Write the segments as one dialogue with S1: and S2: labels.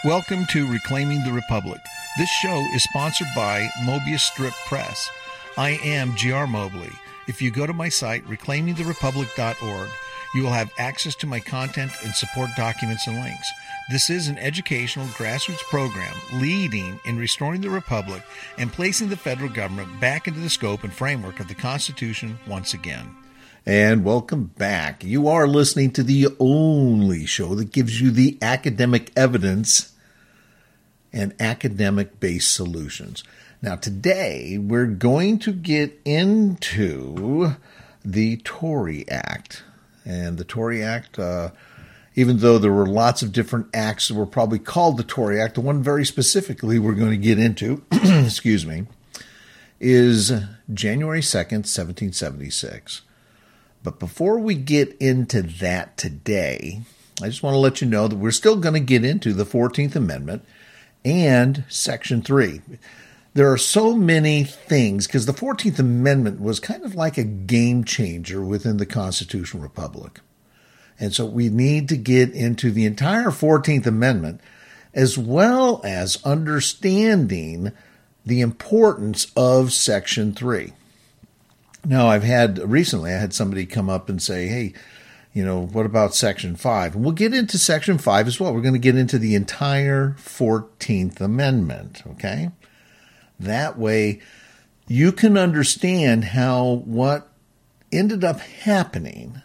S1: Welcome to Reclaiming the Republic. This show is sponsored by Mobius Strip Press. I am G.R. Mobley. If you go to my site, reclaimingtherepublic.org, you will have access to my content and support documents and links. This is an educational grassroots program leading in restoring the Republic and placing the federal government back into the scope and framework of the Constitution once again.
S2: And welcome back. You are listening to the only show that gives you the academic evidence and academic-based solutions. Now, today, we're going to get into the Tory Act. And the Tory Act, even though there were lots of different acts that were probably called the Tory Act, the one very specifically we're going to get into, excuse me, is January 2nd, 1776. But before we get into that today, I just want to let you know that we're still going to get into the 14th Amendment and Section 3. There are so many things, because the 14th Amendment was kind of like a game changer within the Constitutional Republic. And so we need to get into the entire 14th Amendment, as well as understanding the importance of Section 3. Now, I had somebody come up and say, hey, what about Section 5? And we'll get into Section 5 as well. We're going to get into the entire 14th Amendment, okay? That way, you can understand how what ended up happening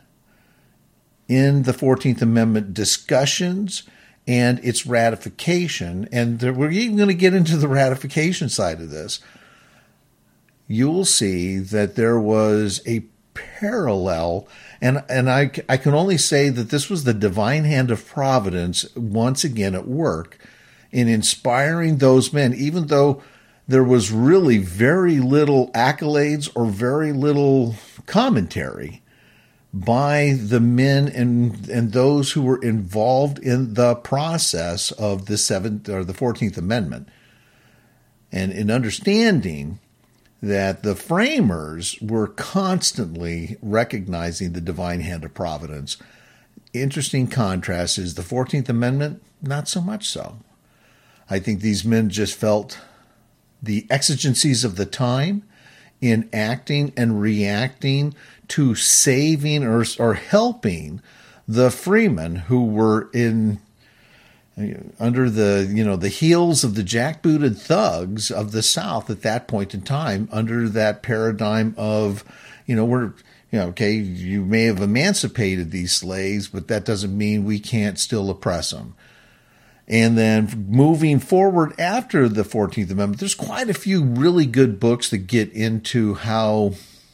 S2: in the 14th Amendment discussions and its ratification, and we're even going to get into the ratification side of this. You'll see that there was a parallel, and I can only say that this was the divine hand of providence once again at work in inspiring those men, even though there was really very little accolades or very little commentary by the men and those who were involved in the process of the 14th Amendment. And in understanding that the framers were constantly recognizing the divine hand of providence. Interesting contrast is the 14th Amendment, not so much so. I think these men just felt the exigencies of the time in acting and reacting to saving or helping the freemen who were under the heels of the jackbooted thugs of the South at that point in time, under that paradigm of, you may have emancipated these slaves, but that doesn't mean we can't still oppress them. And then moving forward after the 14th Amendment, there's quite a few really good books that get into how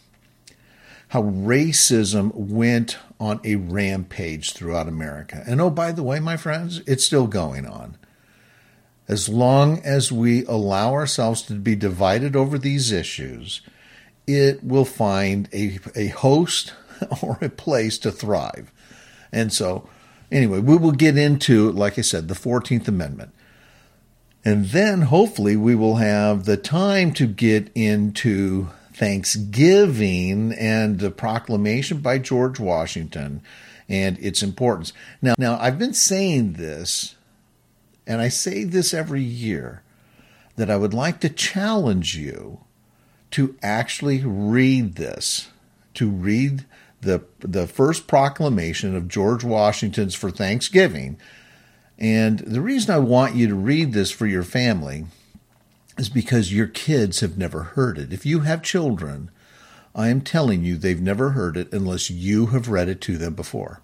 S2: racism went on a rampage throughout America. And oh, by the way, my friends, it's still going on. As long as we allow ourselves to be divided over these issues, it will find a host or a place to thrive. And so, anyway, we will get into, like I said, the 14th Amendment. And then hopefully we will have the time to get into Thanksgiving and the proclamation by George Washington and its importance. Now, I've been saying this, and I say this every year, that I would like to challenge you to actually read this, to read the first proclamation of George Washington's for Thanksgiving. And the reason I want you to read this for your family is because your kids have never heard it. If you have children, I am telling you they've never heard it unless you have read it to them before.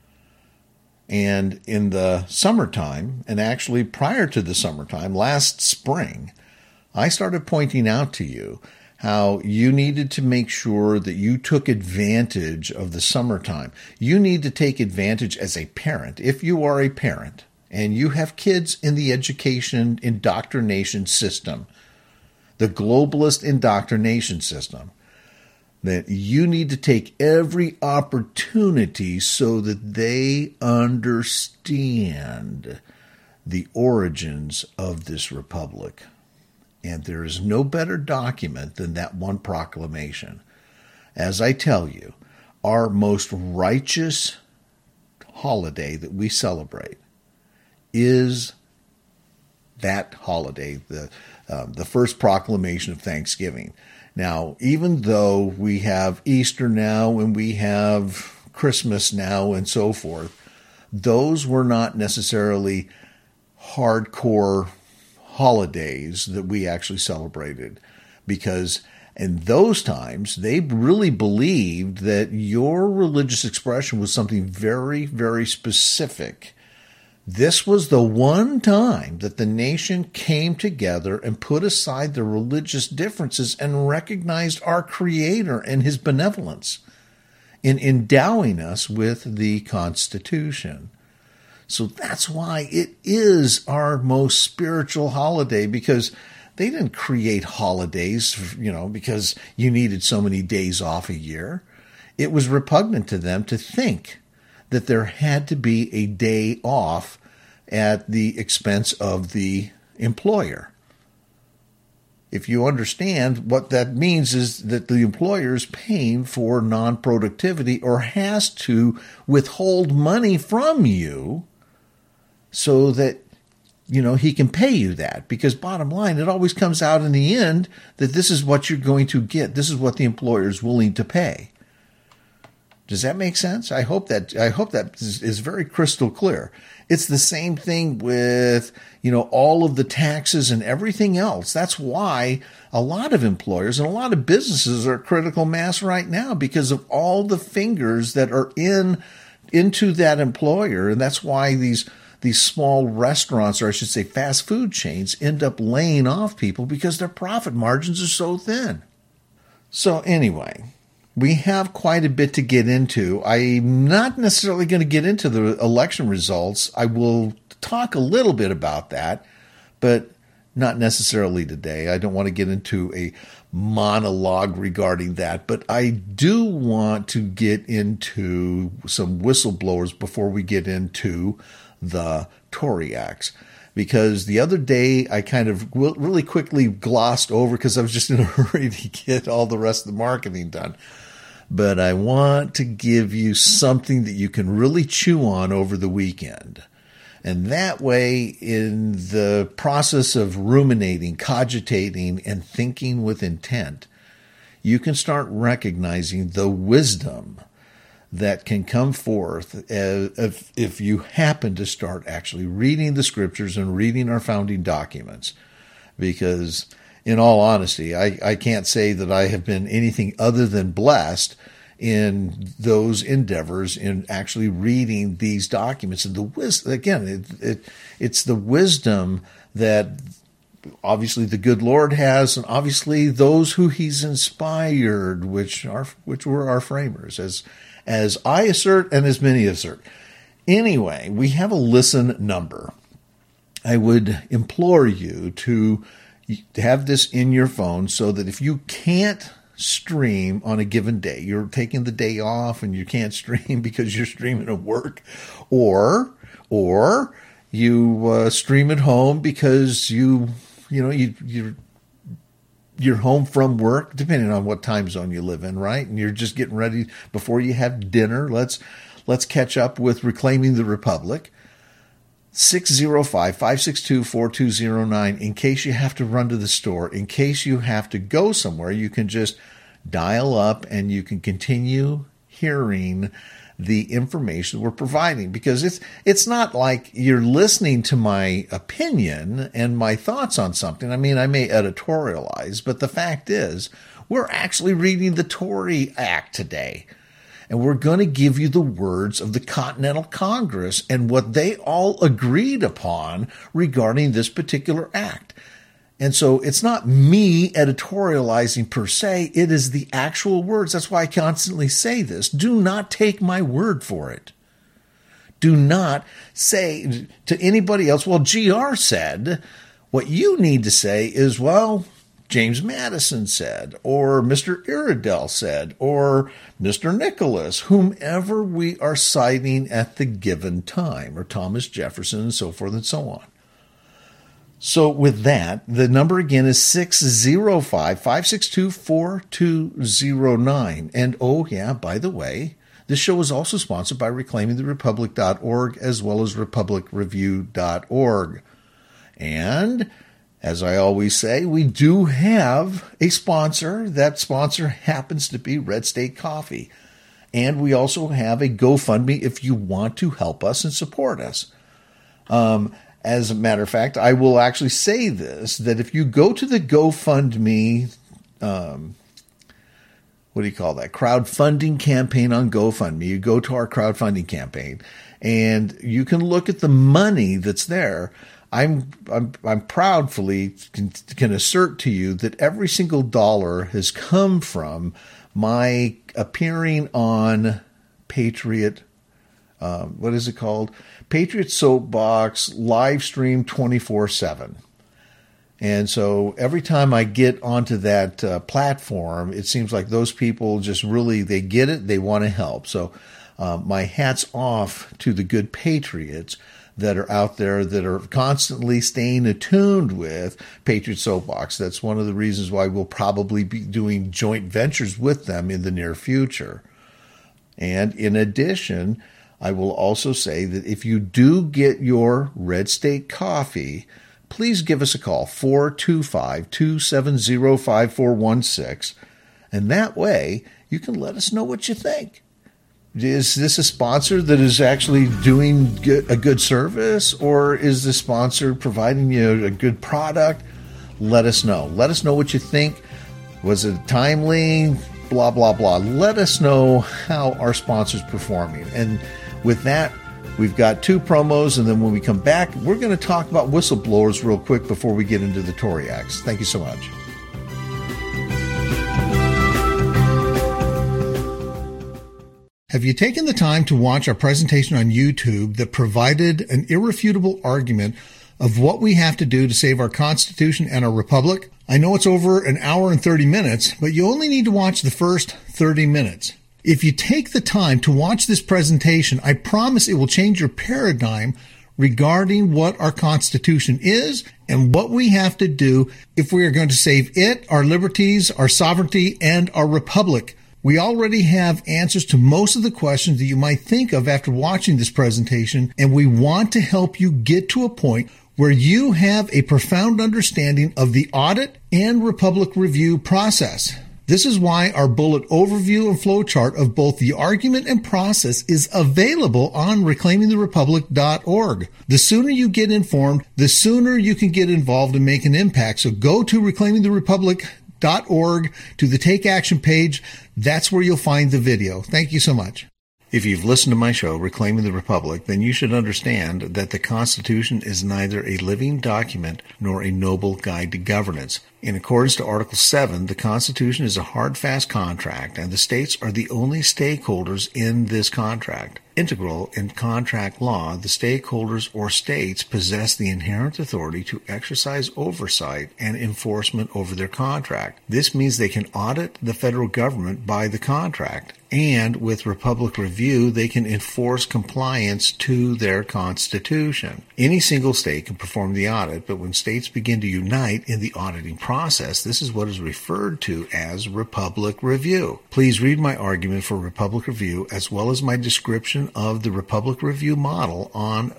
S2: And in the summertime, and actually prior to the summertime, last spring, I started pointing out to you how you needed to make sure that you took advantage of the summertime. You need to take advantage as a parent, if you are a parent, and you have kids in the education indoctrination system, the globalist indoctrination system, that you need to take every opportunity so that they understand the origins of this republic. And there is no better document than that one proclamation. As I tell you, our most righteous holiday that we celebrate is that holiday, the first proclamation of Thanksgiving. Now, even though we have Easter now and we have Christmas now and so forth, those were not necessarily hardcore holidays that we actually celebrated, because in those times, they really believed that your religious expression was something very, very specific. This was the one time that the nation came together and put aside their religious differences and recognized our Creator and His benevolence in endowing us with the Constitution. So that's why it is our most spiritual holiday, because they didn't create holidays, because you needed so many days off a year. It was repugnant to them to think that there had to be a day off at the expense of the employer. If you understand, what that means is that the employer is paying for non-productivity or has to withhold money from you so that he can pay you that, because bottom line, it always comes out in the end that this is what you're going to get. This is what the employer is willing to pay. Does that make sense? I hope that is very crystal clear. It's the same thing with, all of the taxes and everything else. That's why a lot of employers and a lot of businesses are critical mass right now, because of all the fingers that are into that employer. And that's why these small restaurants, or I should say fast food chains, end up laying off people because their profit margins are so thin. So anyway, we have quite a bit to get into. I'm not necessarily going to get into the election results. I will talk a little bit about that, but not necessarily today. I don't want to get into a monologue regarding that, but I do want to get into some whistleblowers before we get into the Tory acts, because the other day I kind of really quickly glossed over because I was just in a hurry to get all the rest of the marketing done. But I want to give you something that you can really chew on over the weekend. And that way, in the process of ruminating, cogitating, and thinking with intent, you can start recognizing the wisdom that can come forth if you happen to start actually reading the scriptures and reading our founding documents. Because in all honesty, I can't say that I have been anything other than blessed in those endeavors in actually reading these documents. And the wisdom, again, it's the wisdom that obviously the good Lord has, and obviously those who He's inspired, which were our framers, as I assert and as many assert. Anyway, we have a listen number. I would implore you to have this in your phone so that if you can't stream on a given day, you're taking the day off and you can't stream because you're streaming at work, or you stream at home because you're home from work, depending on what time zone you live in, right? And you're just getting ready before you have dinner. Let's catch up with Reclaiming the Republic. 605-562-4209. In case you have to run to the store, in case you have to go somewhere, you can just dial up and you can continue hearing the information we're providing, because it's not like you're listening to my opinion and my thoughts on something. I mean, I may editorialize, but the fact is we're actually reading the Tory Act today. And we're going to give you the words of the Continental Congress and what they all agreed upon regarding this particular act. And so it's not me editorializing per se. It is the actual words. That's why I constantly say this. Do not take my word for it. Do not say to anybody else, well, GR said. What you need to say is, well, James Madison said, or Mr. Iredell said, or Mr. Nicholas, whomever we are citing at the given time, or Thomas Jefferson, and so forth and so on. So with that, the number again is 605-562-4209. And oh yeah, by the way, this show is also sponsored by ReclaimingTheRepublic.org as well as RepublicReview.org. And as I always say, we do have a sponsor. That sponsor happens to be Red State Coffee. And we also have a GoFundMe if you want to help us and support us. As a matter of fact, I will actually say this, that if you go to the GoFundMe, crowdfunding campaign on GoFundMe, you go to our crowdfunding campaign, and you can look at the money that's there. I'm proudly can assert to you that every single dollar has come from my appearing on Patriot. What is it called? Patriot Soapbox live stream 24/7. And so every time I get onto that platform, it seems like those people just really, they get it. They want to help. So my hat's off to the good patriots that are out there that are constantly staying attuned with Patriot Soapbox. That's one of the reasons why we'll probably be doing joint ventures with them in the near future. And in addition, I will also say that if you do get your Red State Coffee, please give us a call, 425-270-5416. And that way you can let us know what you think. Is this a sponsor that is actually doing a good service, or is the sponsor providing you a good product? Let us know. Let us know what you think. Was it timely? Blah, blah, blah. Let us know how our sponsor's performing. And with that, we've got 2 promos, and then when we come back, we're going to talk about whistleblowers real quick before we get into the Tory Acts. Thank you so much. Have you taken the time to watch our presentation on YouTube that provided an irrefutable argument of what we have to do to save our Constitution and our Republic? I know it's over an hour and 30 minutes, but you only need to watch the first 30 minutes. If you take the time to watch this presentation, I promise it will change your paradigm regarding what our Constitution is and what we have to do if we are going to save it, our liberties, our sovereignty, and our Republic. We already have answers to most of the questions that you might think of after watching this presentation, and we want to help you get to a point where you have a profound understanding of the audit and Republic review process. This is why our bullet overview and flowchart of both the argument and process is available on reclaimingtherepublic.org. The sooner you get informed, the sooner you can get involved and make an impact. So go to reclaimingtherepublic.org to the Take Action page. That's where you'll find the video. Thank you so much. If you've listened to my show, Reclaiming the Republic, then you should understand that the Constitution is neither a living document nor a noble guide to governance. In accordance to Article 7, the Constitution is a hard, fast contract, and the states are the only stakeholders in this contract. Integral in contract law, the stakeholders or states possess the inherent authority to exercise oversight and enforcement over their contract. This means they can audit the federal government by the contract, and with Republic Review, they can enforce compliance to their Constitution. Any single state can perform the audit, but when states begin to unite in the auditing process, this is what is referred to as Republic Review. Please read my argument for Republic Review as well as my description of the Republic Review model on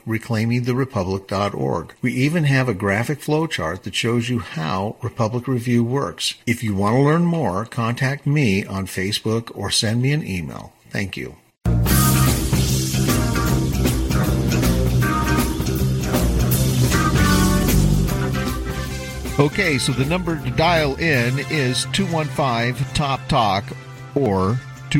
S2: reclaimingtherepublic.org. We even have a graphic flowchart that shows you how Republic Review works. If you want to learn more, contact me on Facebook or send me an email. Thank you. Okay, so the number to dial in is 215-TOP-TALK or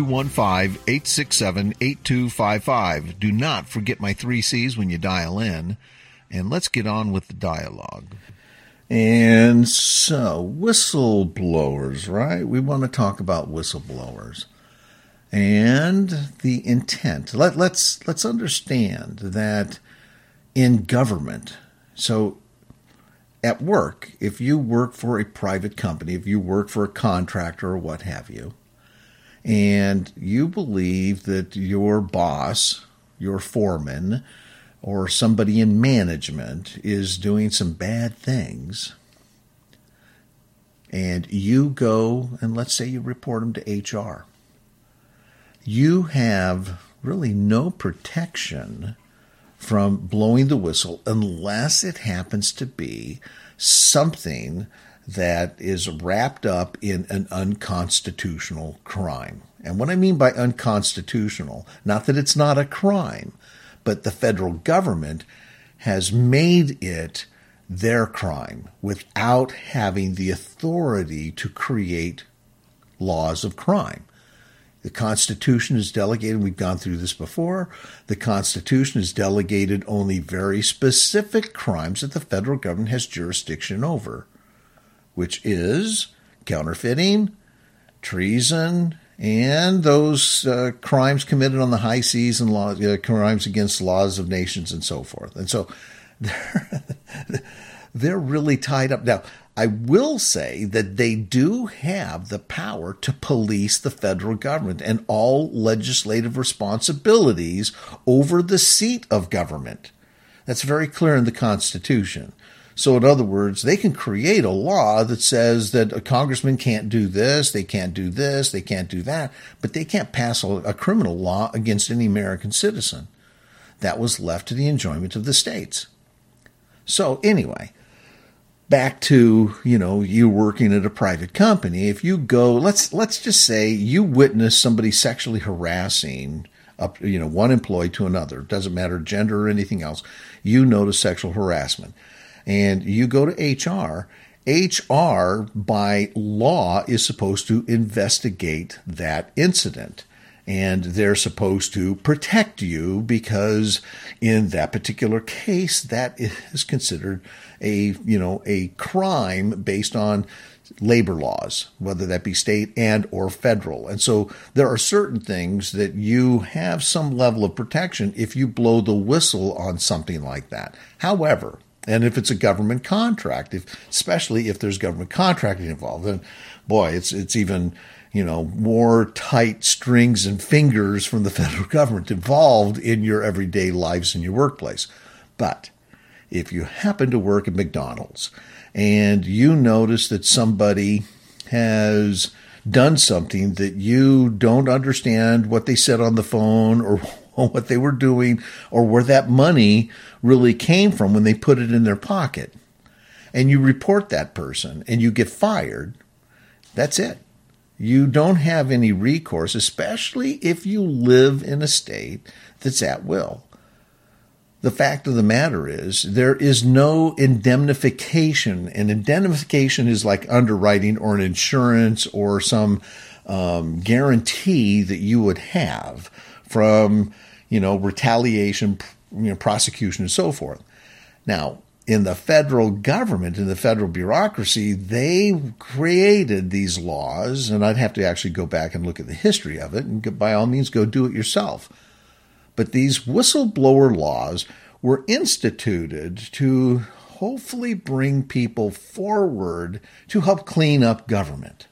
S2: 215-867-8255. Do not forget my 3 C's when you dial in. And let's get on with the dialogue. And so, whistleblowers, right? We want to talk about whistleblowers and the intent. Let's understand that in government, so at work, if you work for a private company, if you work for a contractor or what have you, and you believe that your boss, your foreman, or somebody in management is doing some bad things, and you go and let's say you report them to HR, you have really no protection from blowing the whistle unless it happens to be something that is wrapped up in an unconstitutional crime. And what I mean by unconstitutional, not that it's not a crime, but the federal government has made it their crime without having the authority to create laws of crime. The Constitution is delegated, we've gone through this before, the Constitution is delegated only very specific crimes that the federal government has jurisdiction over, which is counterfeiting, treason, and those crimes committed on the high seas and crimes against laws of nations and so forth. And so they're really tied up. Now, I will say that they do have the power to police the federal government and all legislative responsibilities over the seat of government. That's very clear in the Constitution. So in other words, they can create a law that says that a congressman can't do this, they can't do this, they can't do that, but they can't pass a criminal law against any American citizen. That was left to the enjoyment of the states. So anyway, back to, you working at a private company. If you go, let's just say you witness somebody sexually harassing one employee to another. It doesn't matter gender or anything else. You notice sexual harassment. And you go to HR. HR, by law, is supposed to investigate that incident. And they're supposed to protect you because in that particular case, that is considered a crime based on labor laws, whether that be state and or federal. And so there are certain things that you have some level of protection if you blow the whistle on something like that. However, and if it's a government contract, especially if there's government contracting involved, then boy, it's even more tight strings and fingers from the federal government involved in your everyday lives in your workplace. But if you happen to work at McDonald's and you notice that somebody has done something that you don't understand what they said on the phone or what they were doing or where that money really came from when they put it in their pocket, and you report that person and you get fired, that's it. You don't have any recourse, especially if you live in a state that's at will. The fact of the matter is there is no indemnification, and indemnification is like underwriting or an insurance or some guarantee that you would have from, retaliation, prosecution and so forth. Now, in the federal government, in the federal bureaucracy, they created these laws, and I'd have to actually go back and look at the history of it, and by all means go do it yourself. But these whistleblower laws were instituted to hopefully bring people forward to help clean up government.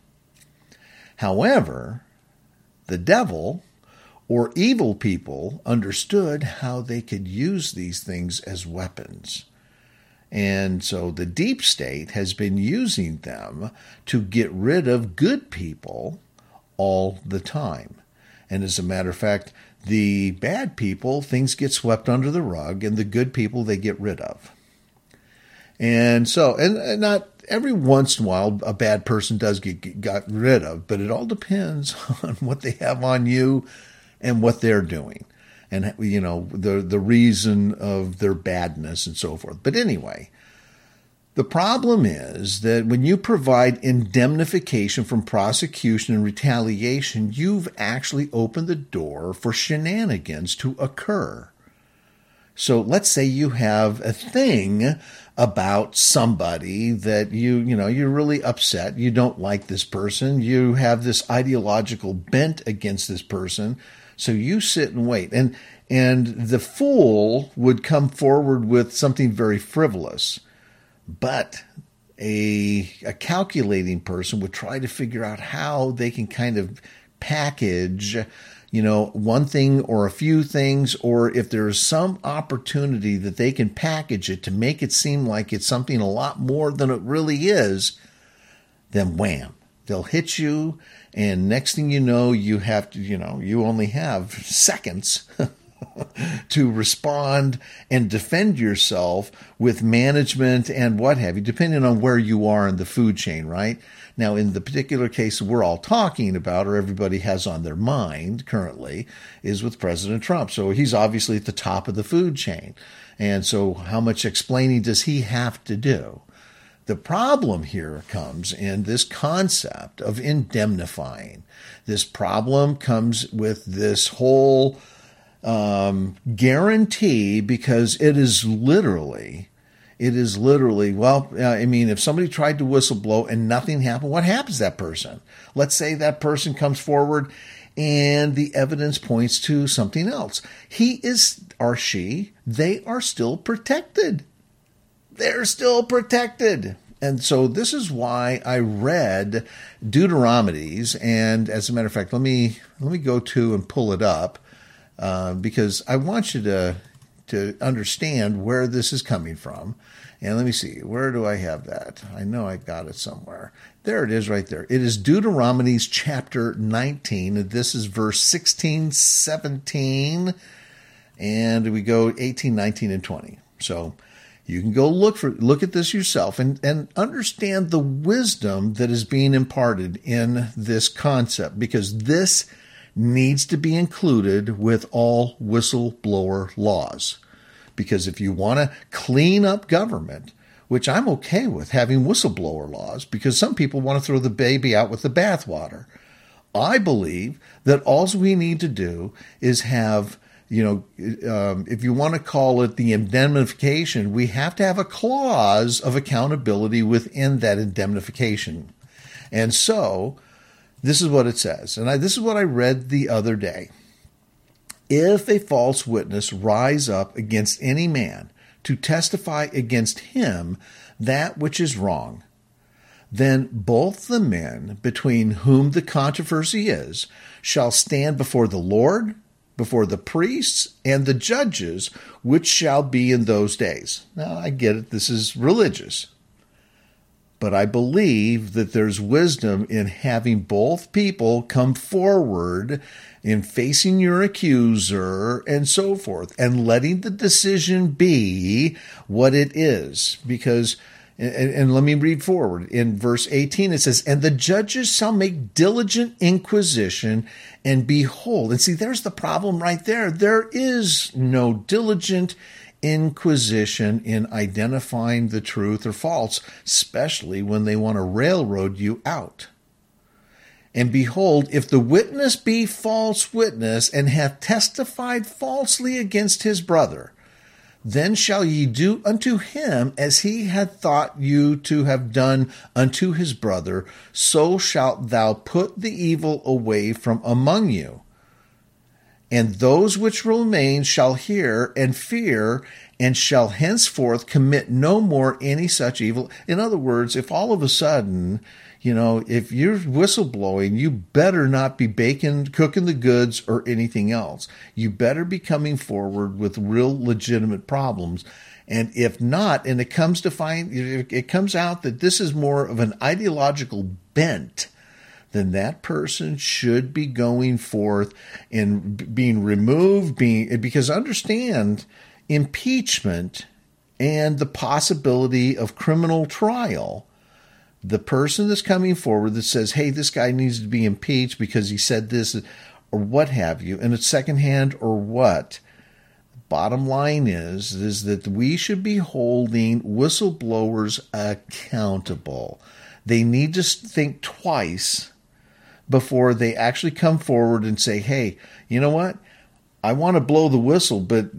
S2: However, the devil or evil people understood how they could use these things as weapons. And so the deep state has been using them to get rid of good people all the time. And as a matter of fact, the bad people, things get swept under the rug, and the good people, they get rid of. And so, and not every once in a while, a bad person does get got rid of, but it all depends on what they have on you and what they're doing. And, the reason of their badness and so forth. But anyway, the problem is that when you provide indemnification from prosecution and retaliation, you've actually opened the door for shenanigans to occur. So let's say you have a thing about somebody that you're really upset. You don't like this person. You have this ideological bent against this person. So you sit and wait. And the fool would come forward with something very frivolous. But a calculating person would try to figure out how they can kind of package, one thing or a few things, or if there's some opportunity that they can package it to make it seem like it's something a lot more than it really is, then wham, they'll hit you. And next thing you know, you have to, you only have seconds to respond and defend yourself with management and what have you, depending on where you are in the food chain, right? Now, in the particular case we're all talking about, or everybody has on their mind currently, is with President Trump. So he's obviously at the top of the food chain. And so how much explaining does he have to do? The problem here comes in this concept of indemnifying. This problem comes with this whole guarantee, because it is literally, well, I mean, if somebody tried to whistleblow and nothing happened, what happens to that person? Let's say that person comes forward and the evidence points to something else. He is, or she, they are still protected. They're still protected. And so this is why I read Deuteronomies. And as a matter of fact, let me go to and pull it up, because I want you to understand where this is coming from. And let me see, where do I have that? I know I got it somewhere. There it is right there. It is Deuteronomies chapter 19. And this is verse 16, 17, and we go 18, 19, and 20. So you can go look at this yourself and understand the wisdom that is being imparted in this concept, because this needs to be included with all whistleblower laws. Because if you want to clean up government, which I'm okay with having whistleblower laws, because some people want to throw the baby out with the bathwater. I believe that all we need to do is have, if you want to call it the indemnification, we have to have a clause of accountability within that indemnification. And so this is what it says. And this is what I read the other day. If a false witness rise up against any man to testify against him that which is wrong, then both the men between whom the controversy is shall stand before the Lord, before the priests and the judges, which shall be in those days. Now, I get it. This is religious. But I believe that there's wisdom in having both people come forward in facing your accuser and so forth, and letting the decision be what it is. Because, and let me read forward. In verse 18, it says, and the judges shall make diligent inquisition, and behold. And see, there's the problem right there. There is no diligent inquisition in identifying the truth or false, especially when they want to railroad you out. And behold, if the witness be false witness, and hath testified falsely against his brother, then shall ye do unto him as he had thought you to have done unto his brother, so shalt thou put the evil away from among you. And those which remain shall hear and fear, and shall henceforth commit no more any such evil. In other words, if all of a sudden, if you're whistleblowing, you better not be cooking the goods or anything else. You better be coming forward with real legitimate problems. And if not, and it comes out that this is more of an ideological bent, then that person should be going forth and being removed, because understand, impeachment and the possibility of criminal trial. The person that's coming forward that says, hey, this guy needs to be impeached because he said this, or what have you, and it's secondhand or what. Bottom line is that we should be holding whistleblowers accountable. They need to think twice before they actually come forward and say, hey, you know what? I want to blow the whistle, but,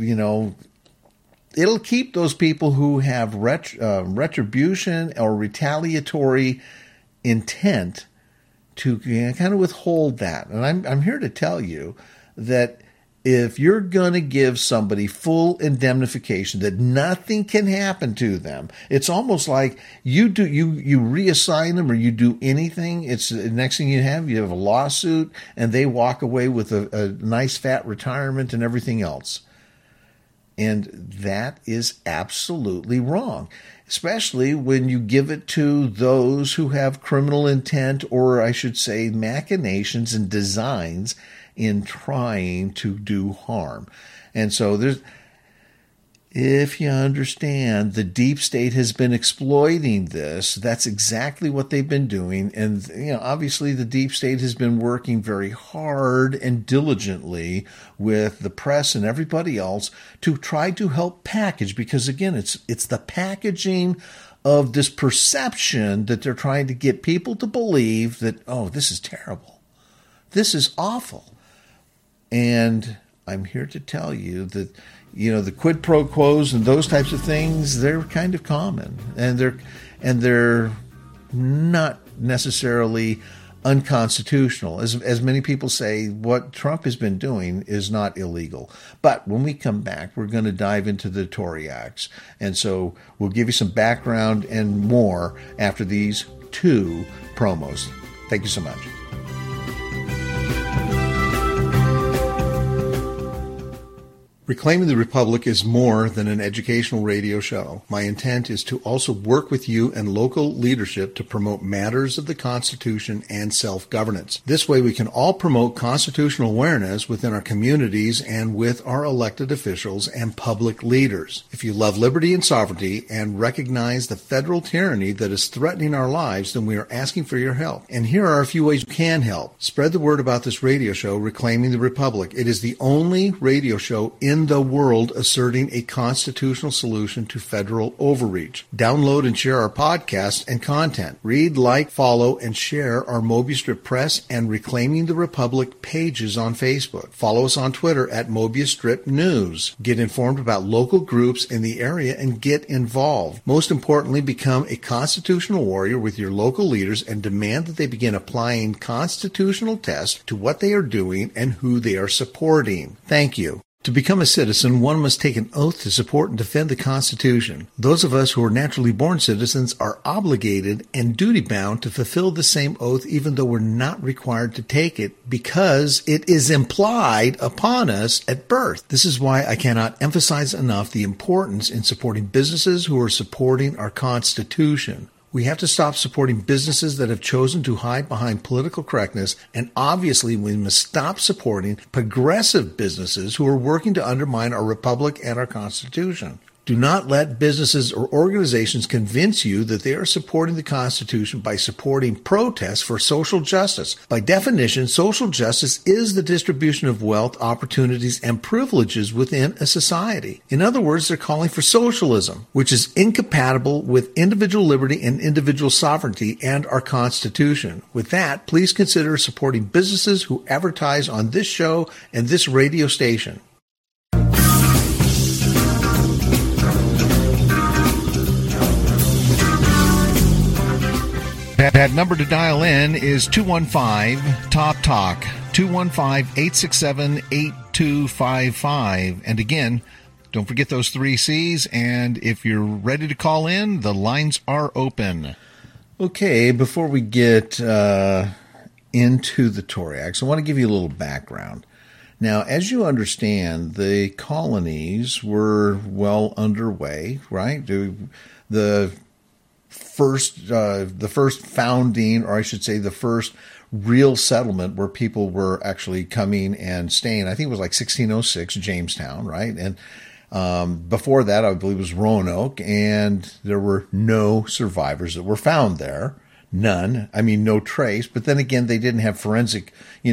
S2: it'll keep those people who have retribution or retaliatory intent to kind of withhold that. And I'm here to tell you that if you're going to give somebody full indemnification that nothing can happen to them, it's almost like you reassign them or you do anything. It's the next thing you have a lawsuit and they walk away with a nice fat retirement and everything else. And that is absolutely wrong, especially when you give it to those who have criminal intent, or I should say machinations and designs in trying to do harm. And so if you understand, the deep state has been exploiting this. That's exactly what they've been doing. And, obviously the deep state has been working very hard and diligently with the press and everybody else to try to help package, because again, it's the packaging of this perception that they're trying to get people to believe that, oh, this is terrible. This is awful. And I'm here to tell you that, the quid pro quos and those types of things, they're kind of common, and they're not necessarily unconstitutional. As many people say, what Trump has been doing is not illegal. But when we come back, we're going to dive into the Tory Acts. And so we'll give you some background and more after these 2 promos. Thank you so much. Reclaiming the Republic is more than an educational radio show. My intent is to also work with you and local leadership to promote matters of the Constitution and self-governance. This way we can all promote constitutional awareness within our communities and with our elected officials and public leaders. If you love liberty and sovereignty and recognize the federal tyranny that is threatening our lives, then we are asking for your help. And here are a few ways you can help. Spread the word about this radio show, Reclaiming the Republic. It is the only radio show in the world asserting a constitutional solution to federal overreach. Download and share our podcast and content. Read, like, follow, and share our Mobius Strip Press and Reclaiming the Republic pages on Facebook. Follow us on Twitter at Mobius Strip News. Get informed about local groups in the area and get involved. Most importantly, become a constitutional warrior with your local leaders and demand that they begin applying constitutional tests to what they are doing and who they are supporting. Thank you. To become a citizen, one must take an oath to support and defend the Constitution. Those of us who are naturally born citizens are obligated and duty-bound to fulfill the same oath even though we're not required to take it because it is implied upon us at birth. This is why I cannot emphasize enough the importance in supporting businesses who are supporting our Constitution. We have to stop supporting businesses that have chosen to hide behind political correctness, and obviously we must stop supporting progressive businesses who are working to undermine our republic and our Constitution. Do not let businesses or organizations convince you that they are supporting the Constitution by supporting protests for social justice. By definition, social justice is the distribution of wealth, opportunities, and privileges within a society. In other words, they're calling for socialism, which is incompatible with individual liberty and individual sovereignty and our Constitution. With that, please consider supporting businesses who advertise on this show and this radio station.
S1: That number to dial in is 215-TALK-TALK, 215-867-8255. And again, don't forget those 3 C's. And if you're ready to call in, the lines are open.
S2: Okay, before we get into the Tory Acts, I want to give you a little background. Now, as you understand, the colonies were well underway, right? The first founding, or I should say the first real settlement where people were actually coming and staying, I think it was like 1606, Jamestown, right? And before that, I believe it was Roanoke, and there were no survivors that were found there. None. I mean, no trace. But then again, they didn't have forensic,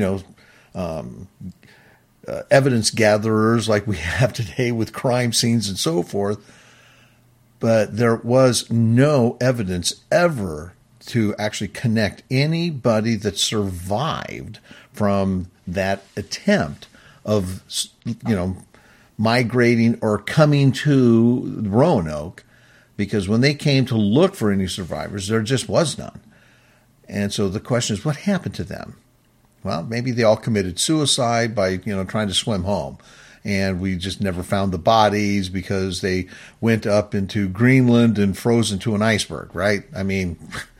S2: evidence gatherers like we have today with crime scenes and so forth. But there was no evidence ever to actually connect anybody that survived from that attempt of, migrating or coming to Roanoke, because when they came to look for any survivors, there just was none. And so the question is, what happened to them? Well, maybe they all committed suicide by, trying to swim home. And we just never found the bodies because they went up into Greenland and froze into an iceberg, right? I mean,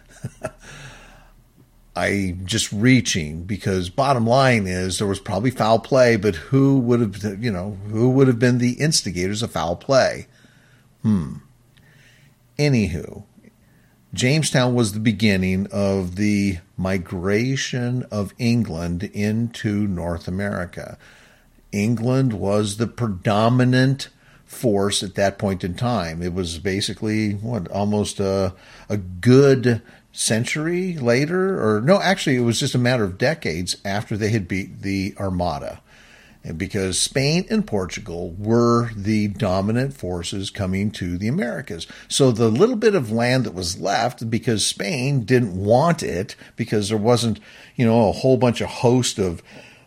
S2: I'm just reaching, because bottom line is there was probably foul play, but who would have been the instigators of foul play? Anywho, Jamestown was the beginning of the migration of England into North America. England was the predominant force at that point in time. It was basically, almost a good century later, or no, actually it was just a matter of decades after they had beat the Armada. Because Spain and Portugal were the dominant forces coming to the Americas. So the little bit of land that was left, because Spain didn't want it, because there wasn't, a whole bunch of host of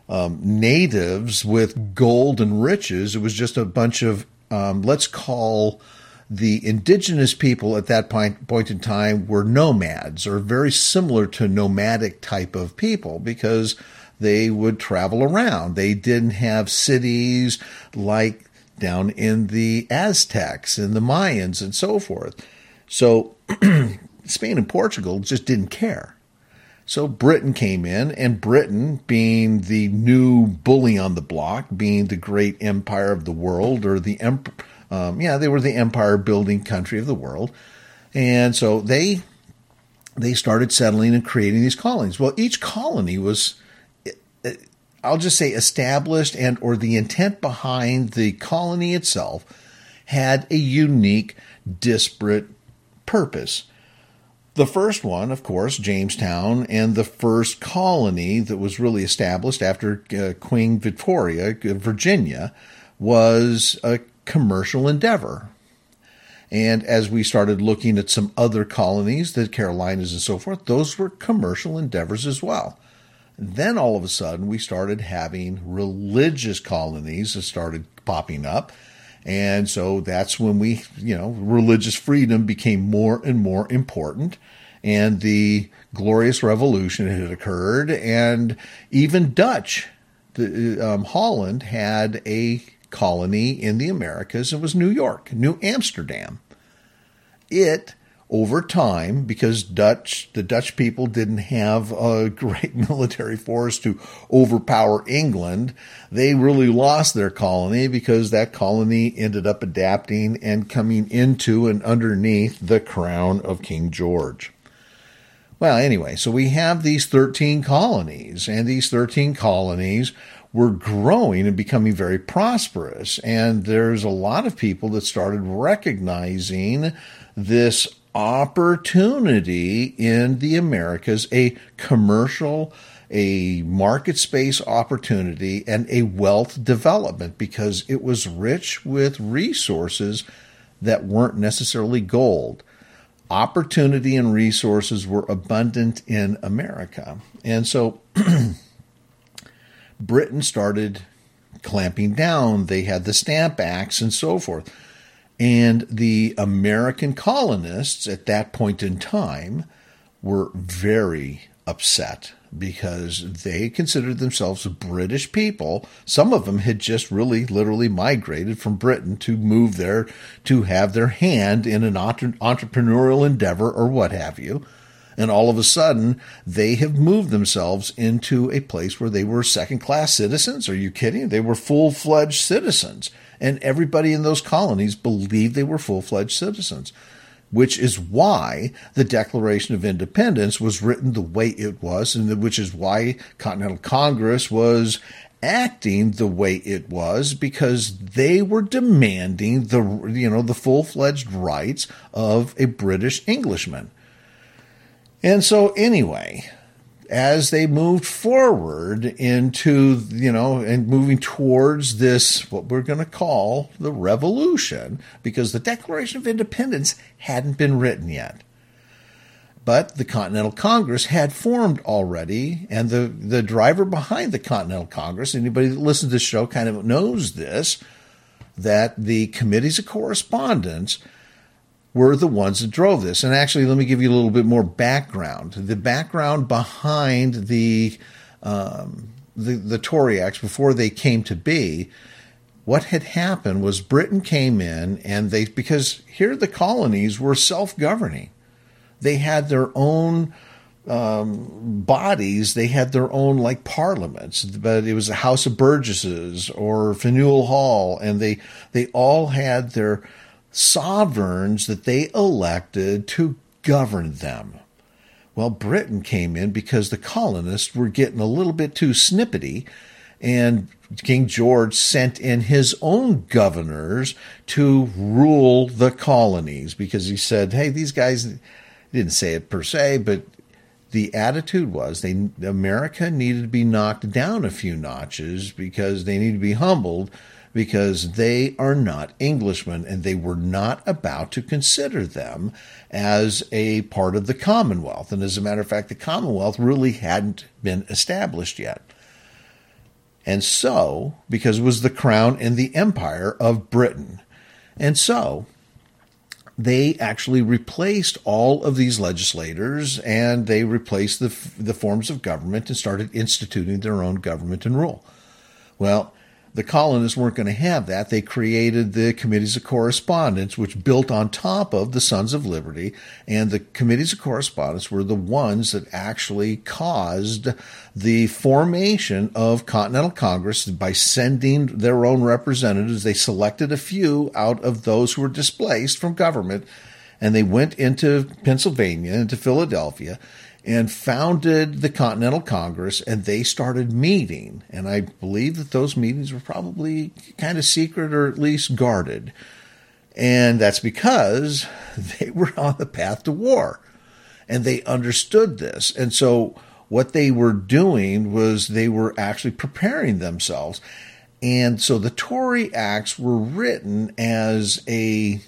S2: natives with gold and riches. It was just a bunch of, let's call the indigenous people at that point in time were nomads, or very similar to nomadic type of people, because they would travel around. They didn't have cities like down in the Aztecs and the Mayans and so forth. So Spain and Portugal just didn't care. So Britain came in, and Britain, being the new bully on the block, being the great empire of the world, or they were the empire building country of the world. And so they started settling and creating these colonies. Well, each colony was, I'll just say, established, and or the intent behind the colony itself had a unique, disparate purpose. The first one, of course, Jamestown, and the first colony that was really established after Queen Victoria, Virginia, was a commercial endeavor. And as we started looking at some other colonies, the Carolinas and so forth, those were commercial endeavors as well. Then all of a sudden, we started having religious colonies that started popping up. And so that's when religious freedom became more and more important. And the Glorious Revolution had occurred. And even Holland had a colony in the Americas. It was New York, New Amsterdam. It, over time, because the Dutch people didn't have a great military force to overpower England, they really lost their colony, because that colony ended up adapting and coming into and underneath the crown of King George. Well, anyway, so we have these 13 colonies, and these 13 colonies were growing and becoming very prosperous. And there's a lot of people that started recognizing this opportunity in the Americas, a commercial, a market space opportunity, and a wealth development, because it was rich with resources that weren't necessarily gold. Opportunity and resources were abundant in America. And so Britain started clamping down. They had the Stamp Acts and so forth. And the American colonists at that point in time were very upset, because they considered themselves British people. Some of them had just literally migrated from Britain to move there to have their hand in an entrepreneurial endeavor or what have you. And all of a sudden, they have moved themselves into a place where they were second-class citizens. Are you kidding? They were full-fledged citizens. And everybody in those colonies believed they were full-fledged citizens, which is why the Declaration of Independence was written the way it was, and which is why Continental Congress was acting the way it was, because they were demanding the full-fledged rights of a British Englishman. And so anyway, as they moved forward into, and moving towards this, what we're going to call the revolution, because the Declaration of Independence hadn't been written yet. But the Continental Congress had formed already, and the driver behind the Continental Congress, anybody that listens to this show kind of knows this, that the committees of correspondence were the ones that drove this. And actually, let me give you a little bit more background. The background behind the Tory Acts before they came to be, what had happened was Britain came in, and because here the colonies were self-governing. They had their own bodies. They had their own parliaments, but it was the House of Burgesses or Faneuil Hall, and they all had their sovereigns that they elected to govern them. Well, Britain came in because the colonists were getting a little bit too snippety, and King George sent in his own governors to rule the colonies because he said, hey, these guys, he didn't say it per se, but the attitude was America needed to be knocked down a few notches because they need to be humbled because they are not Englishmen, and they were not about to consider them as a part of the Commonwealth. And as a matter of fact, the Commonwealth really hadn't been established yet. And so, because it was the crown and the empire of Britain. And so, they actually replaced all of these legislators, and they replaced the forms of government and started instituting their own government and rule. Well, the colonists weren't going to have that. They created the Committees of Correspondence, which built on top of the Sons of Liberty. And the Committees of Correspondence were the ones that actually caused the formation of Continental Congress by sending their own representatives. They selected a few out of those who were displaced from government, and they went into Pennsylvania, into Philadelphia, and founded the Continental Congress, and they started meeting. And I believe that those meetings were probably kind of secret or at least guarded. And that's because they were on the path to war, and they understood this. And so what they were doing was they were actually preparing themselves. And so the Tory Acts were written as a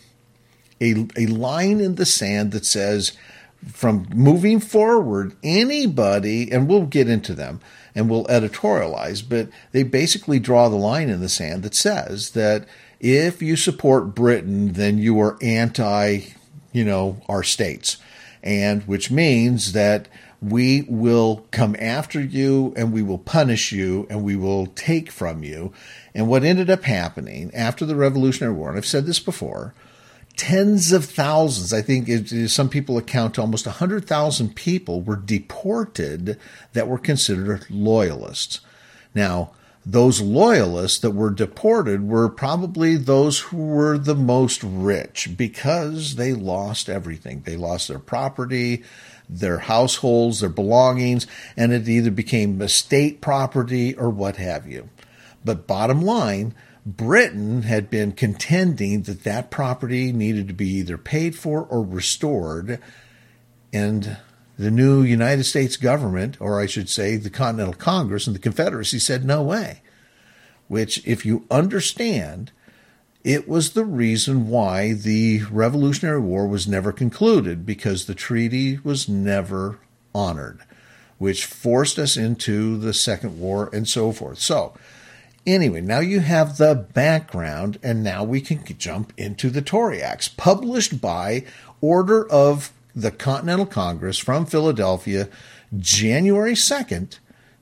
S2: line in the sand that says, from moving forward, anybody, and we'll get into them and we'll editorialize, but they basically draw the line in the sand that says that if you support Britain, then you are anti, our states, and which means that we will come after you and we will punish you and we will take from you. And what ended up happening after the Revolutionary War, and I've said this before, tens of thousands, I think some people account to almost 100,000 people were deported that were considered loyalists. Now, those loyalists that were deported were probably those who were the most rich because they lost everything. They lost their property, their households, their belongings, and it either became estate property or what have you. But bottom line, Britain had been contending that that property needed to be either paid for or restored, and the new United States government, or I should say the Continental Congress and the Confederacy, said no way, which, if you understand, it was the reason why the Revolutionary War was never concluded, because the treaty was never honored, which forced us into the Second War and so forth. So, anyway, now you have the background, and now we can jump into the Tory Acts, published by order of the Continental Congress from Philadelphia, January 2nd,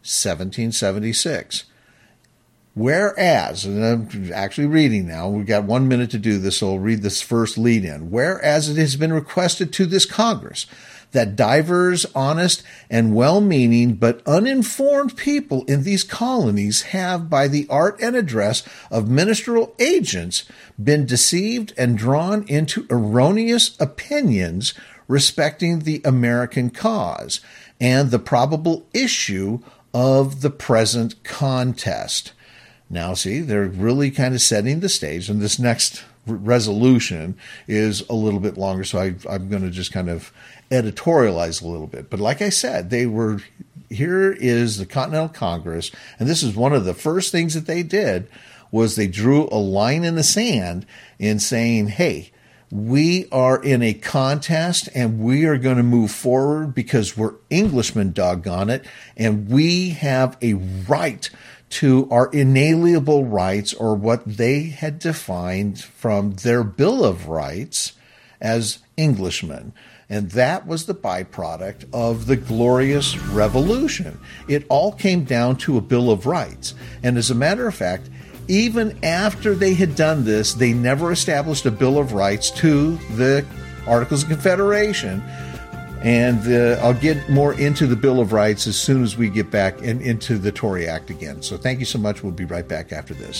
S2: 1776. Whereas, and I'm actually reading now, we've got 1 minute to do this, so I'll read this first lead in. Whereas it has been requested to this Congress that divers honest and well-meaning but uninformed people in these colonies have, by the art and address of ministerial agents, been deceived and drawn into erroneous opinions respecting the American cause and the probable issue of the present contest. Now, see, they're really kind of setting the stage, and this next resolution is a little bit longer, so I'm going to just kind of editorialize a little bit. But like I said, here is the Continental Congress, and this is one of the first things that they did, was they drew a line in the sand in saying, hey, we are in a contest and we are going to move forward because we're Englishmen, doggone it, and we have a right to our inalienable rights, or what they had defined from their Bill of Rights as Englishmen. And that was the byproduct of the Glorious Revolution. It all came down to a Bill of Rights. And as a matter of fact, even after they had done this, they never established a Bill of Rights to the Articles of Confederation. And I'll get more into the Bill of Rights as soon as we get back into the Tory Act again. So thank you so much. We'll be right back after this.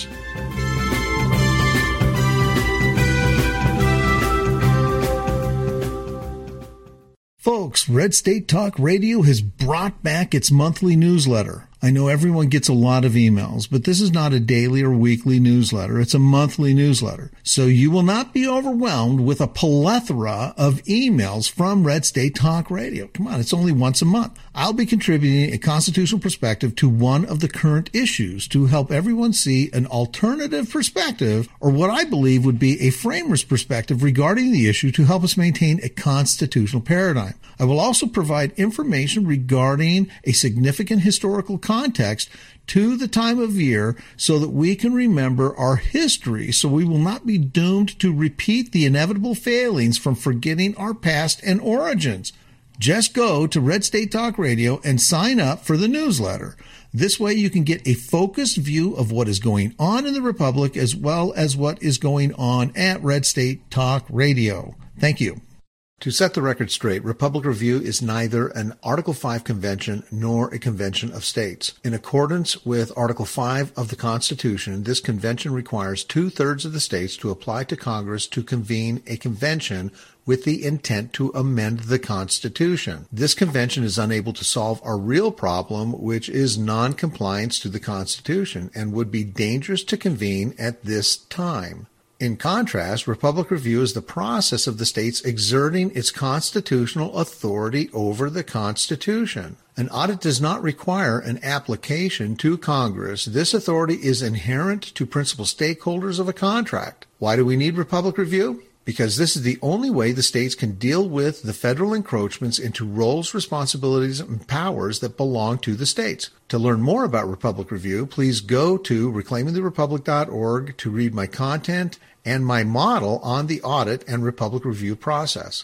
S1: Folks, Red State Talk Radio has brought back its monthly newsletter. I know everyone gets a lot of emails, but this is not a daily or weekly newsletter. It's a monthly newsletter. So you will not be overwhelmed with a plethora of emails from Red State Talk Radio. Come on, it's only once a month. I'll be contributing a constitutional perspective to one of the current issues to help everyone see an alternative perspective, or what I believe would be a framer's perspective regarding the issue to help us maintain a constitutional paradigm. I will also provide information regarding a significant historical context to the time of year so that we can remember our history, so we will not be doomed to repeat the inevitable failings from forgetting our past and origins. Just go to Red State Talk Radio and sign up for the newsletter. This way you can get a focused view of what is going on in the Republic as well as what is going on at Red State Talk Radio. Thank you.
S2: To set the record straight, Republic Review is neither an Article 5 convention nor a convention of states. In accordance with Article 5 of the Constitution, this convention requires 2/3 of the states to apply to Congress to convene a convention with the intent to amend the Constitution. This convention is unable to solve our real problem, which is non-compliance to the Constitution, and would be dangerous to convene at this time. In contrast, Republic Review is the process of the states exerting its constitutional authority over the Constitution. An audit does not require an application to Congress. This authority is inherent to principal stakeholders of a contract. Why do we need Republic Review? Because this is the only way the states can deal with the federal encroachments into roles, responsibilities, and powers that belong to the states. To learn more about Republic Review, please go to reclaimingtherepublic.org to read my content and my model on the audit and Republic Review process.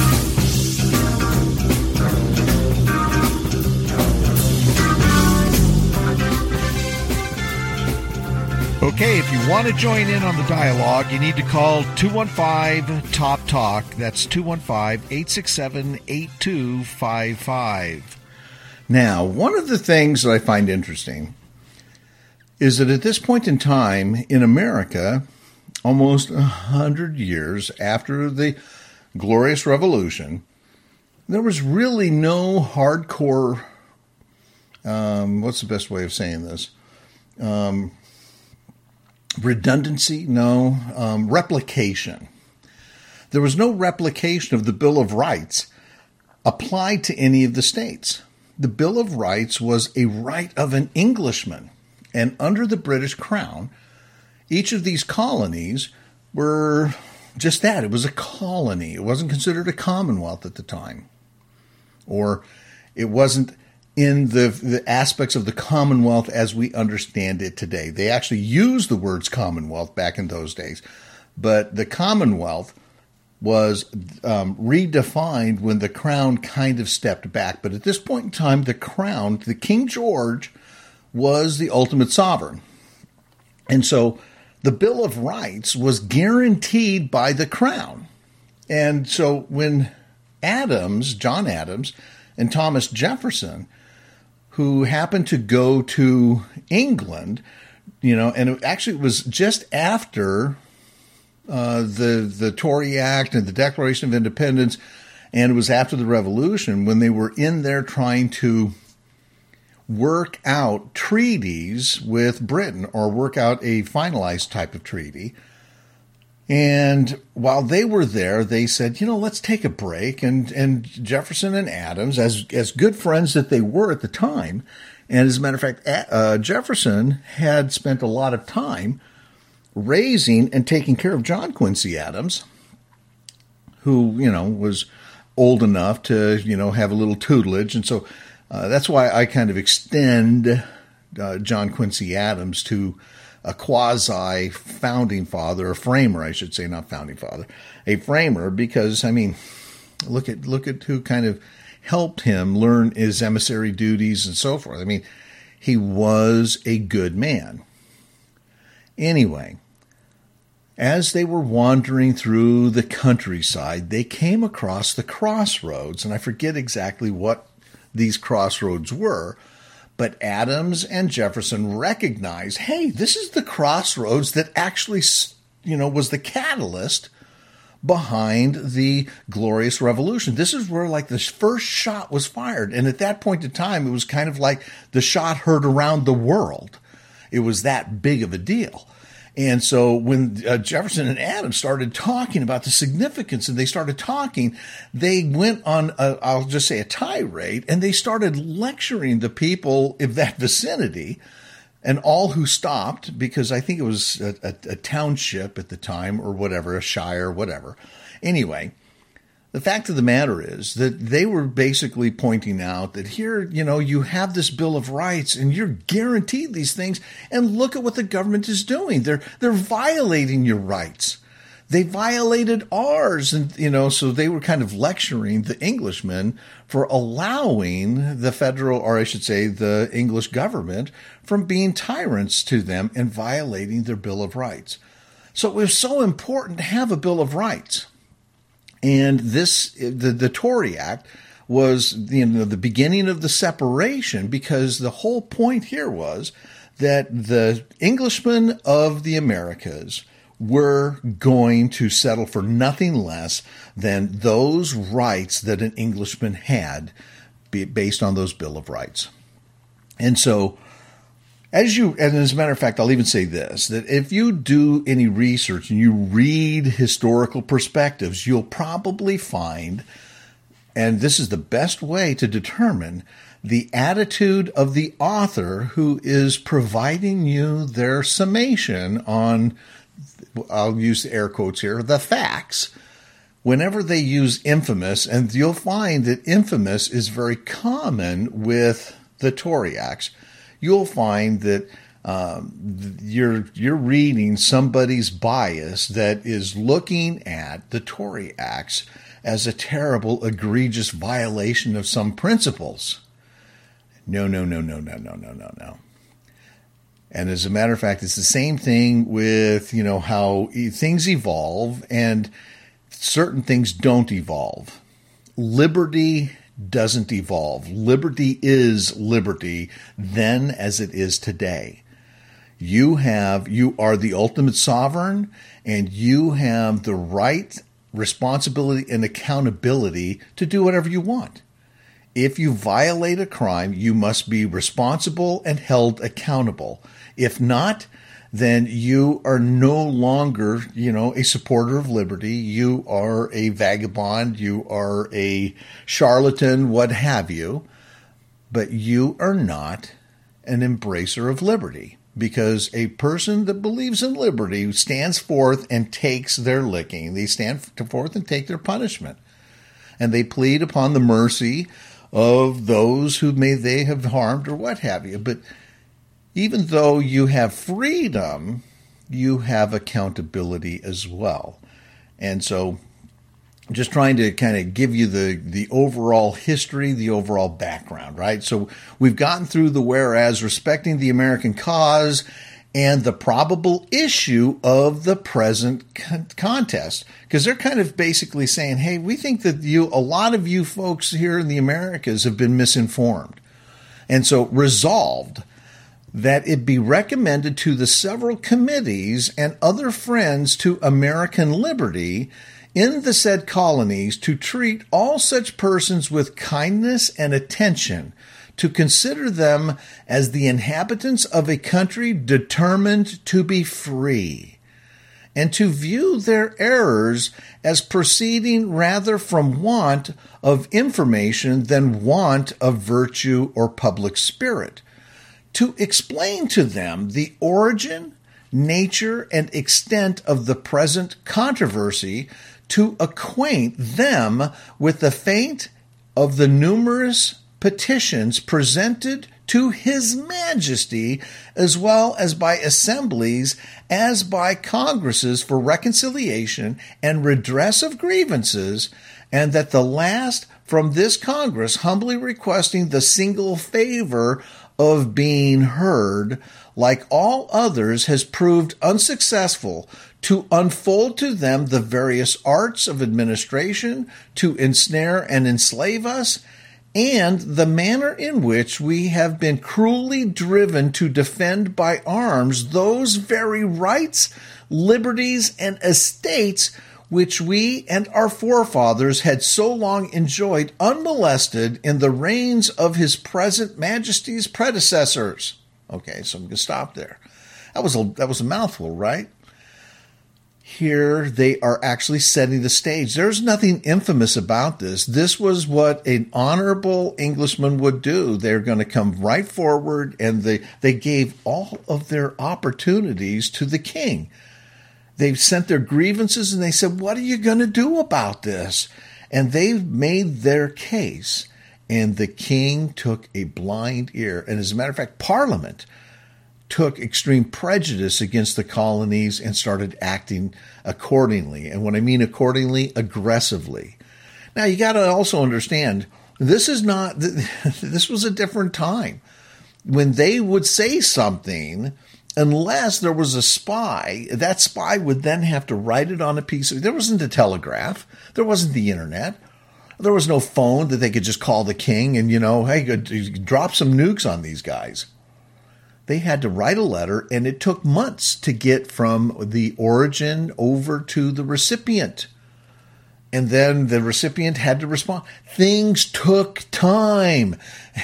S1: Okay, if you want to join in on the dialogue, you need to call 215-TOP-TALK. That's 215-867-8255.
S2: Now, one of the things that I find interesting is that at this point in time in America, almost 100 years after the Glorious Revolution, there was really no hardcore, what's the best way of saying this? Redundancy? No. Replication. There was no replication of the Bill of Rights applied to any of the states. The Bill of Rights was a right of an Englishman. And under the British Crown, each of these colonies were just that. It was a colony. It wasn't considered a commonwealth at the time. Or it wasn't in the aspects of the Commonwealth as we understand it today. They actually used the words Commonwealth back in those days. But the Commonwealth was redefined when the Crown kind of stepped back. But at this point in time, the Crown, the King George, was the ultimate sovereign. And so the Bill of Rights was guaranteed by the Crown. And so when John Adams, and Thomas Jefferson, who happened to go to England, and it actually was just after the Tory Act and the Declaration of Independence, and it was after the Revolution when they were in there trying to work out treaties with Britain or work out a finalized type of treaty. And while they were there, they said, let's take a break. And Jefferson and Adams, as good friends that they were at the time, and as a matter of fact, Jefferson had spent a lot of time raising and taking care of John Quincy Adams, who, was old enough to, have a little tutelage. And so that's why I kind of extend John Quincy Adams to a quasi-founding father, a framer, I should say, not founding father, a framer, because, look at who kind of helped him learn his emissary duties and so forth. He was a good man. Anyway, as they were wandering through the countryside, they came across the crossroads, and I forget exactly what these crossroads were, but Adams and Jefferson recognized, hey, this is the crossroads that actually, was the catalyst behind the Glorious Revolution. This is where like the first shot was fired. And at that point in time, it was kind of like the shot heard around the world. It was that big of a deal. And so when Jefferson and Adams started talking about the significance and they started talking, they went on, I'll just say a tirade, and they started lecturing the people of that vicinity and all who stopped, because I think it was a township at the time or whatever, a shire, whatever. Anyway, the fact of the matter is that they were basically pointing out that here, you have this Bill of Rights and you're guaranteed these things. And look at what the government is doing. They're violating your rights. They violated ours. And, so they were kind of lecturing the Englishmen for allowing the federal, or I should say the English government, from being tyrants to them and violating their Bill of Rights. So it was so important to have a Bill of Rights. And the Tory Act was, the beginning of the separation, because the whole point here was that the Englishmen of the Americas were going to settle for nothing less than those rights that an Englishman had based on those Bill of Rights. And so, and as a matter of fact, I'll even say this, that if you do any research and you read historical perspectives, you'll probably find, and this is the best way to determine the attitude of the author who is providing you their summation on, I'll use the air quotes here, the facts. Whenever they use infamous, and you'll find that infamous is very common with the Tory Acts, you'll find that you're reading somebody's bias that is looking at the Tory Acts as a terrible, egregious violation of some principles. No. And as a matter of fact, it's the same thing with, how things evolve and certain things don't evolve. Liberty doesn't evolve. Liberty is liberty then as it is today. You are the ultimate sovereign, and you have the right, responsibility, and accountability to do whatever you want. If you violate a crime, you must be responsible and held accountable. If not, then you are no longer, a supporter of liberty. You are a vagabond. You are a charlatan, what have you. But you are not an embracer of liberty, because a person that believes in liberty stands forth and takes their licking. They stand forth and take their punishment. And they plead upon the mercy of those who they have harmed or what have you. But even though you have freedom, you have accountability as well. And so I'm just trying to kind of give you the overall history, the overall background, right? So we've gotten through the whereas respecting the American cause and the probable issue of the present contest. Because they're kind of basically saying, hey, we think that a lot of you folks here in the Americas have been misinformed. And so resolved that it be recommended to the several committees and other friends to American liberty in the said colonies to treat all such persons with kindness and attention, to consider them as the inhabitants of a country determined to be free, and to view their errors as proceeding rather from want of information than want of virtue or public spirit, to explain to them the origin, nature, and extent of the present controversy, to acquaint them with the fate of the numerous petitions presented to His Majesty, as well as by assemblies as by congresses for reconciliation and redress of grievances, and that the last from this Congress humbly requesting the single favor of being heard, like all others, has proved unsuccessful, to unfold to them the various arts of administration, to ensnare and enslave us, and the manner in which we have been cruelly driven to defend by arms those very rights, liberties, and estates which we and our forefathers had so long enjoyed unmolested in the reigns of his present majesty's predecessors. Okay, so I'm going to stop there. That was a mouthful, right? Here they are actually setting the stage. There's nothing infamous about this. This was what an honorable Englishman would do. They're going to come right forward, and they gave all of their opportunities to the king. They've sent their grievances, and they said, what are you going to do about this? And they've made their case, and the king took a blind ear. And as a matter of fact, Parliament took extreme prejudice against the colonies and started acting accordingly. And when I mean accordingly, aggressively. Now, you got to also understand, this was a different time. When they would say something, unless there was a spy, that spy would then have to write it on a piece of, there wasn't a telegraph, there wasn't the internet, there was no phone that they could just call the king and, hey, drop some nukes on these guys. They had to write a letter, and it took months to get from the origin over to the recipient. And then the recipient had to respond. Things took time.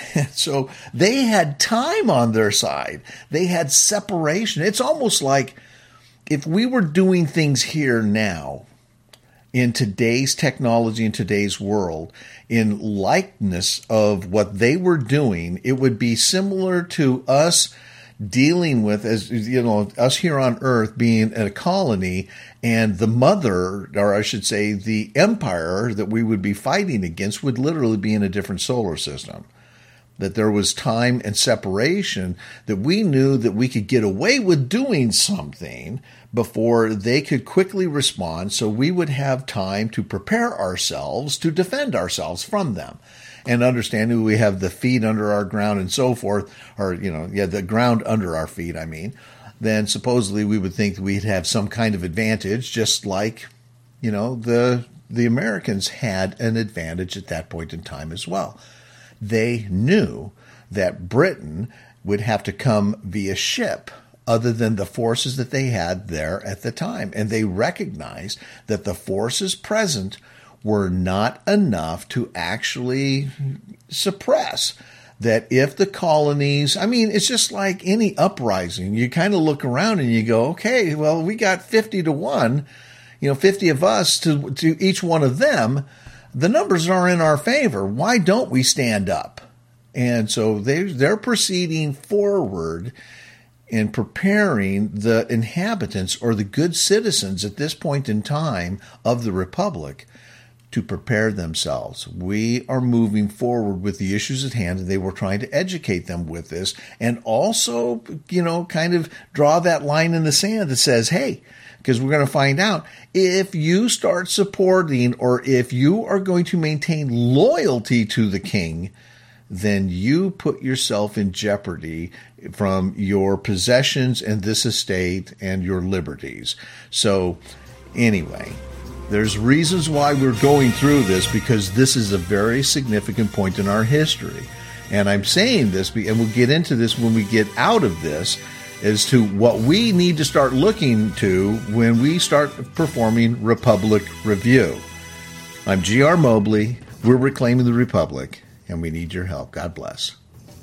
S2: So they had time on their side. They had separation. It's almost like if we were doing things here now, in today's technology, in today's world, in likeness of what they were doing, it would be similar to us dealing with, as us here on Earth being a colony, and the mother, or I should say the empire that we would be fighting against would literally be in a different solar system. That there was time and separation, that we knew that we could get away with doing something before they could quickly respond, so we would have time to prepare ourselves to defend ourselves from them. And understanding we have the feet under our ground and so forth, or, the ground under our feet, then supposedly we would think that we'd have some kind of advantage, just like, the Americans had an advantage at that point in time as well. They knew that Britain would have to come via ship other than the forces that they had there at the time. And they recognized that the forces present were not enough to actually suppress. That if the colonies, it's just like any uprising. You kind of look around and you go, okay, well, we got 50-1, 50 of us to each one of them. The numbers are in our favor. Why don't we stand up? And so they're proceeding forward in preparing the inhabitants or the good citizens at this point in time of the Republic to prepare themselves. We are moving forward with the issues at hand, and they were trying to educate them with this, and also, kind of draw that line in the sand that says, hey, because we're going to find out if you start supporting, or if you are going to maintain loyalty to the king, then you put yourself in jeopardy from your possessions and this estate and your liberties. So anyway, there's reasons why we're going through this, because this is a very significant point in our history. And I'm saying this, and we'll get into this when we get out of this, as to what we need to start looking to when we start performing Republic Review. I'm G.R. Mobley. We're reclaiming the Republic, and we need your help. God bless.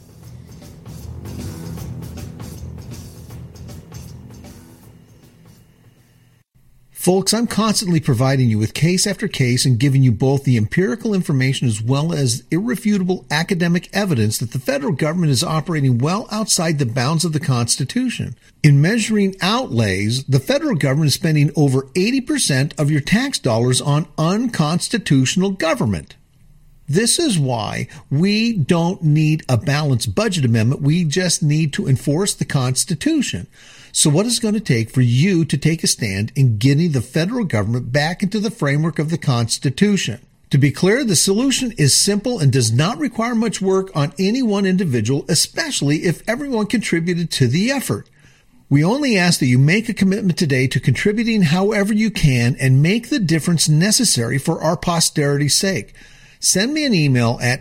S1: Folks, I'm constantly providing you with case after case and giving you both the empirical information as well as irrefutable academic evidence that the federal government is operating well outside the bounds of the Constitution. In measuring outlays, the federal government is spending over 80% of your tax dollars on unconstitutional government. This is why we don't need a balanced budget amendment. We just need to enforce the Constitution. So what is it going to take for you to take a stand in getting the federal government back into the framework of the Constitution? To be clear, the solution is simple and does not require much work on any one individual, especially if everyone contributed to the effort. We only ask that you make a commitment today to contributing however you can and make the difference necessary for our posterity's sake. Send me an email at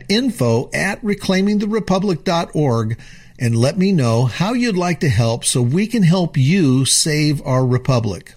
S1: info@reclaimingtherepublic.org and let me know how you'd like to help so we can help you save our republic.